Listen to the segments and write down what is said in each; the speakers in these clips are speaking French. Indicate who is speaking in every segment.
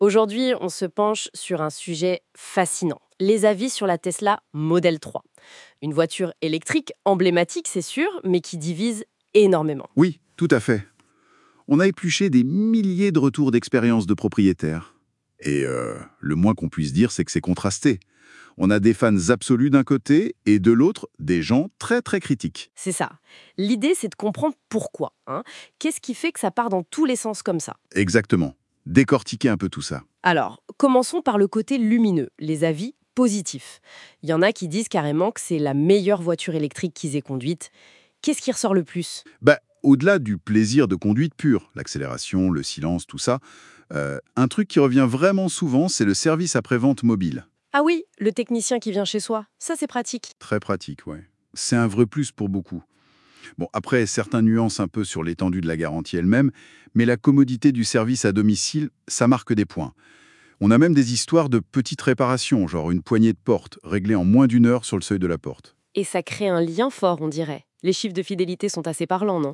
Speaker 1: Aujourd'hui, on se penche sur un sujet fascinant. Les avis sur la Tesla Model 3. Une voiture électrique emblématique, c'est sûr, mais qui divise énormément.
Speaker 2: Oui, tout à fait. On a épluché des milliers de retours d'expériences de propriétaires. Et le moins qu'on puisse dire, c'est que c'est contrasté. On a des fans absolus d'un côté et de l'autre, des gens très très critiques.
Speaker 1: C'est ça. L'idée, c'est de comprendre pourquoi. Qu'est-ce qui fait que ça part dans tous les sens comme ça?
Speaker 2: Exactement. Décortiquer un peu tout ça.
Speaker 1: Alors, commençons par le côté lumineux, les avis positifs. Il y en a qui disent carrément que c'est la meilleure voiture électrique qu'ils aient conduite. Qu'est-ce qui ressort le plus?
Speaker 2: Au-delà du plaisir de conduite pure, l'accélération, le silence, tout ça, un truc qui revient vraiment souvent, c'est le service après-vente mobile.
Speaker 1: Ah oui, le technicien qui vient chez soi, ça c'est pratique.
Speaker 2: Très pratique, ouais. C'est un vrai plus pour beaucoup. Bon, après, certains nuancent un peu sur l'étendue de la garantie elle-même, mais la commodité du service à domicile, ça marque des points. On a même des histoires de petites réparations, genre une poignée de porte, réglée en moins d'une heure sur le seuil de la porte.
Speaker 1: Et ça crée un lien fort, on dirait. Les chiffres de fidélité sont assez parlants, non?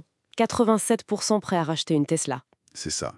Speaker 1: 87% prêts à racheter une Tesla.
Speaker 2: C'est ça.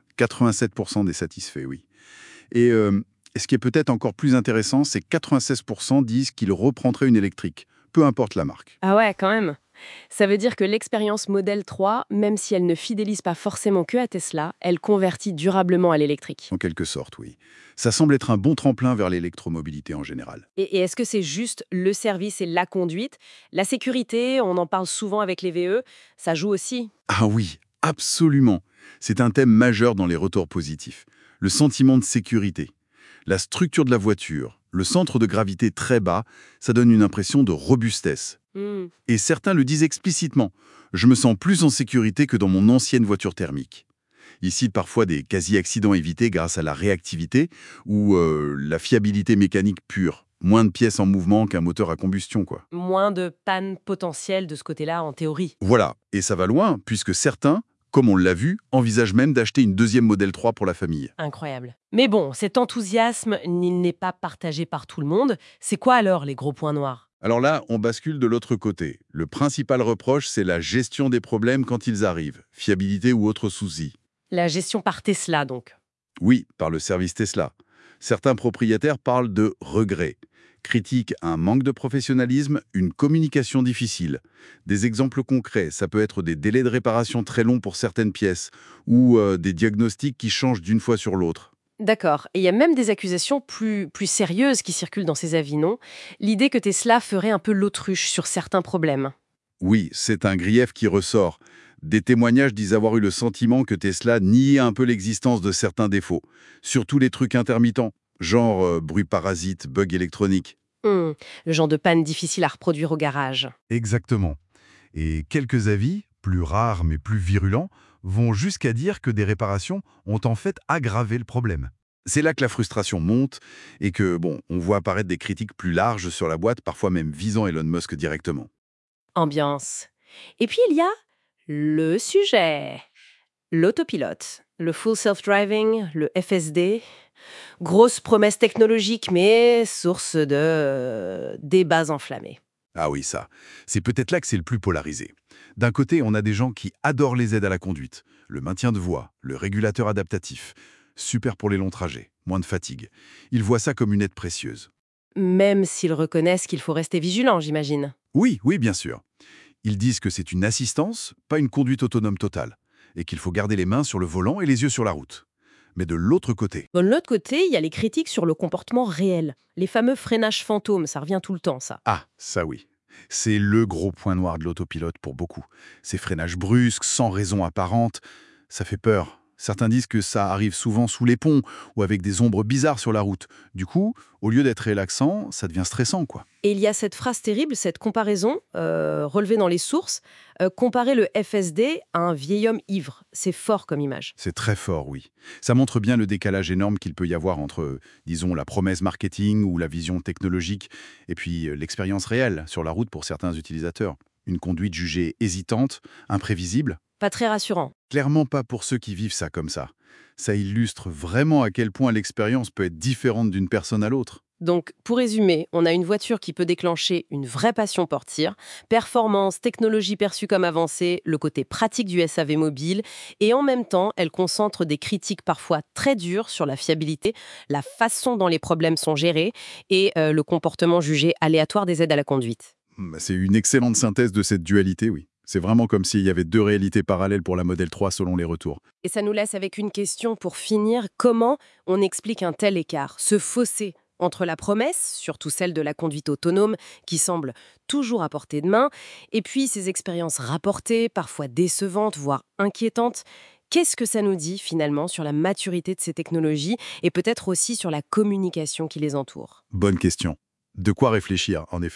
Speaker 2: 87% des satisfaits, oui. Et ce qui est peut-être encore plus intéressant, c'est que 96% disent qu'ils reprendraient une électrique, peu importe la marque.
Speaker 1: Ah ouais, quand même. Ça veut dire que l'expérience Model 3, même si elle ne fidélise pas forcément que à Tesla, elle convertit durablement à l'électrique.
Speaker 2: En quelque sorte, oui. Ça semble être un bon tremplin vers l'électromobilité en général.
Speaker 1: Et est-ce que c'est juste le service et la conduite? La sécurité, on en parle souvent avec les VE, ça joue aussi.
Speaker 2: Ah oui, absolument. C'est un thème majeur dans les retours positifs. Le sentiment de sécurité. La structure de la voiture, le centre de gravité très bas, ça donne une impression de robustesse.
Speaker 1: Hmm.
Speaker 2: Et certains le disent explicitement. Je me sens plus en sécurité que dans mon ancienne voiture thermique. Ici, parfois des quasi-accidents évités grâce à la réactivité ou la fiabilité mécanique pure. Moins de pièces en mouvement qu'un moteur à combustion, quoi.
Speaker 1: Moins de panne potentielle de ce côté-là, en théorie.
Speaker 2: Voilà, et ça va loin, puisque certains, comme on l'a vu, envisagent même d'acheter une deuxième Model 3 pour la famille.
Speaker 1: Incroyable. Mais bon, cet enthousiasme, il n'est pas partagé par tout le monde. C'est quoi alors les gros points noirs?
Speaker 2: Alors là, on bascule de l'autre côté. Le principal reproche, c'est la gestion des problèmes quand ils arrivent, fiabilité ou autres soucis.
Speaker 1: La gestion par Tesla, donc.
Speaker 2: Oui, par le service Tesla. Certains propriétaires parlent de regrets, critiquent un manque de professionnalisme, une communication difficile. Des exemples concrets, ça peut être des délais de réparation très longs pour certaines pièces ou des diagnostics qui changent d'une fois sur l'autre.
Speaker 1: D'accord. Et il y a même des accusations plus sérieuses qui circulent dans ces avis, non? L'idée que Tesla ferait un peu l'autruche sur certains problèmes.
Speaker 2: Oui, c'est un grief qui ressort. Des témoignages disent avoir eu le sentiment que Tesla niait un peu l'existence de certains défauts, surtout les trucs intermittents, genre bruit parasite, bug électronique.
Speaker 1: Le genre de panne difficile à reproduire au garage.
Speaker 3: Exactement. Et quelques avis, plus rares mais plus virulents, vont jusqu'à dire que des réparations ont en fait aggravé le problème.
Speaker 2: C'est là que la frustration monte et que, bon, on voit apparaître des critiques plus larges sur la boîte, parfois même visant Elon Musk directement.
Speaker 1: Ambiance. Et puis il y a le sujet. L'autopilote, le full self-driving, le FSD. Grosse promesse technologique, mais source de débats enflammés.
Speaker 2: Ah oui, ça. C'est peut-être là que c'est le plus polarisé. D'un côté, on a des gens qui adorent les aides à la conduite, le maintien de voie, le régulateur adaptatif. Super pour les longs trajets, moins de fatigue. Ils voient ça comme une aide précieuse.
Speaker 1: Même s'ils reconnaissent qu'il faut rester vigilant, j'imagine.
Speaker 2: Oui, oui, bien sûr. Ils disent que c'est une assistance, pas une conduite autonome totale, et qu'il faut garder les mains sur le volant et les yeux sur la route. Mais de l'autre côté,
Speaker 1: Bon, de l'autre côté, il y a les critiques sur le comportement réel. Les fameux freinages fantômes, ça revient tout le temps, ça.
Speaker 2: ah, ça oui, c'est le gros point noir de l'autopilote pour beaucoup. Ces freinages brusques, sans raison apparente, ça fait peur. Certains disent que ça arrive souvent sous les ponts ou avec des ombres bizarres sur la route. Du coup, au lieu d'être relaxant, ça devient stressant, quoi.
Speaker 1: Et il y a cette phrase terrible, cette comparaison, relevée dans les sources, comparer le FSD à un vieil homme ivre. C'est fort comme image.
Speaker 2: C'est très fort, oui. Ça montre bien le décalage énorme qu'il peut y avoir entre, disons, la promesse marketing ou la vision technologique et puis l'expérience réelle sur la route pour certains utilisateurs. Une conduite jugée hésitante, imprévisible.
Speaker 1: Pas très rassurant.
Speaker 2: Clairement pas pour ceux qui vivent ça comme ça. Ça illustre vraiment à quel point l'expérience peut être différente d'une personne à l'autre.
Speaker 1: Donc, pour résumer, on a une voiture qui peut déclencher une vraie passion pour tir, performance, technologie perçue comme avancée, le côté pratique du SAV mobile, et en même temps, elle concentre des critiques parfois très dures sur la fiabilité, la façon dont les problèmes sont gérés et le comportement jugé aléatoire des aides à la conduite.
Speaker 2: C'est une excellente synthèse de cette dualité, oui. C'est vraiment comme s'il y avait deux réalités parallèles pour la Model 3 selon les retours.
Speaker 1: Et ça nous laisse avec une question pour finir. Comment on explique un tel écart, ce fossé entre la promesse, surtout celle de la conduite autonome, qui semble toujours à portée de main, et puis ces expériences rapportées, parfois décevantes, voire inquiétantes? Qu'est-ce que ça nous dit finalement sur la maturité de ces technologies et peut-être aussi sur la communication qui les entoure?
Speaker 2: Bonne question. De quoi réfléchir, en effet.